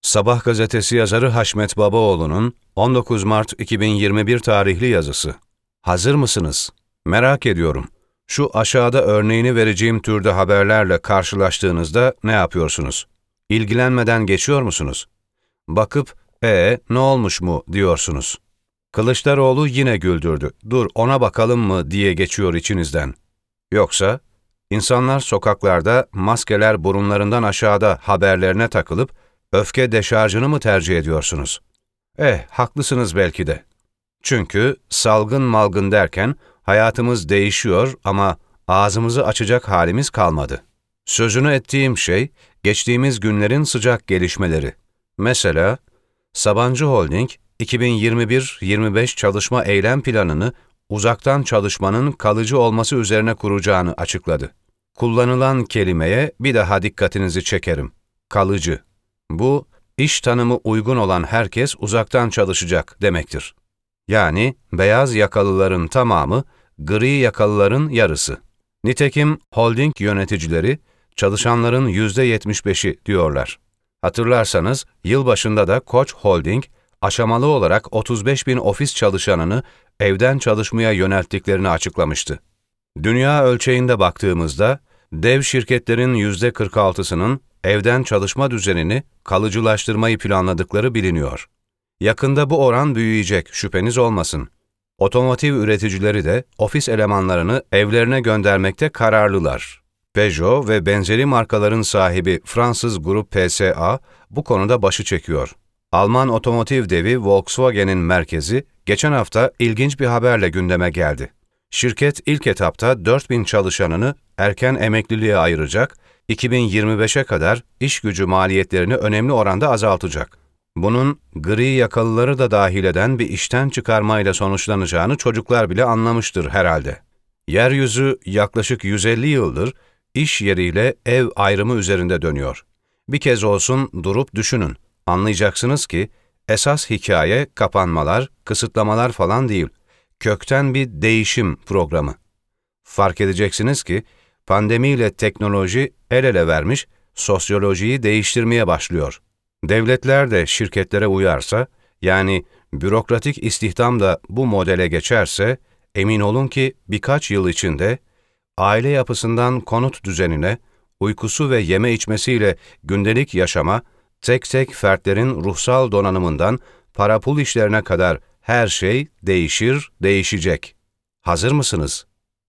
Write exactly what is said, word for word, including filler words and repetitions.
Sabah gazetesi yazarı Haşmet Babaoğlu'nun on dokuz Mart iki bin yirmi bir tarihli yazısı. Hazır mısınız? Merak ediyorum. Şu aşağıda örneğini vereceğim türde haberlerle karşılaştığınızda ne yapıyorsunuz? İlgilenmeden geçiyor musunuz? Bakıp, ee ne olmuş mu diyorsunuz. Kılıçdaroğlu yine güldürdü. Dur ona bakalım mı diye geçiyor içinizden. Yoksa, insanlar sokaklarda maskeler burunlarından aşağıda haberlerine takılıp, öfke deşarjını mı tercih ediyorsunuz? Eh, haklısınız belki de. Çünkü salgın malgın derken hayatımız değişiyor ama ağzımızı açacak halimiz kalmadı. Sözünü ettiğim şey, geçtiğimiz günlerin sıcak gelişmeleri. Mesela, Sabancı Holding, iki bin yirmi bir yirmi beş çalışma eylem planını uzaktan çalışmanın kalıcı olması üzerine kuracağını açıkladı. Kullanılan kelimeye bir daha dikkatinizi çekerim. Kalıcı. Bu, iş tanımı uygun olan herkes uzaktan çalışacak demektir. Yani beyaz yakalıların tamamı, gri yakalıların yarısı. Nitekim holding yöneticileri, çalışanların yüzde yetmiş beşi diyorlar. Hatırlarsanız, yılbaşında da Koç Holding, aşamalı olarak otuz beş bin ofis çalışanını evden çalışmaya yönelttiklerini açıklamıştı. Dünya ölçeğinde baktığımızda, dev şirketlerin yüzde kırk altısının evden çalışma düzenini kalıcılaştırmayı planladıkları biliniyor. Yakında bu oran büyüyecek, şüpheniz olmasın. Otomotiv üreticileri de ofis elemanlarını evlerine göndermekte kararlılar. Peugeot ve benzeri markaların sahibi Fransız grup P S A bu konuda başı çekiyor. Alman otomotiv devi Volkswagen'in merkezi geçen hafta ilginç bir haberle gündeme geldi. Şirket ilk etapta dört bin çalışanını erken emekliliğe ayıracak, iki bin yirmi beşe kadar iş gücü maliyetlerini önemli oranda azaltacak. Bunun gri yakalıları da dahil eden bir işten çıkarmayla sonuçlanacağını çocuklar bile anlamıştır herhalde. Yeryüzü yaklaşık yüz elli yıldır iş yeriyle ev ayrımı üzerinde dönüyor. Bir kez olsun durup düşünün. Anlayacaksınız ki esas hikaye kapanmalar, kısıtlamalar falan değil. Kökten bir değişim programı. Fark edeceksiniz ki pandemiyle teknoloji el ele vermiş, sosyolojiyi değiştirmeye başlıyor. Devletler de şirketlere uyarsa, yani bürokratik istihdam da bu modele geçerse, emin olun ki birkaç yıl içinde aile yapısından konut düzenine, uykusu ve yeme içmesiyle gündelik yaşama, tek tek fertlerin ruhsal donanımından para pul işlerine kadar her şey değişir, değişecek. Hazır mısınız?